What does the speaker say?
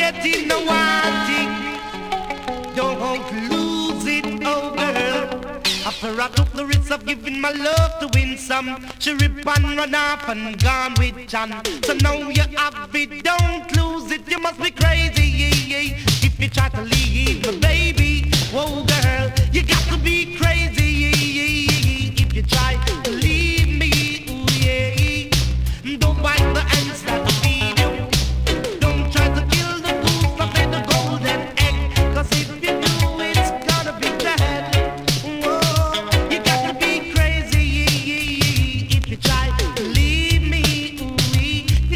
getting no wanting. Don't lose it, oh girl. After I took the risk of giving my love to win some, she rip and run off and gone with John. So now you have it, don't lose it. You must be crazy if you try to leave me, baby. Whoa, girl, you got to be crazy.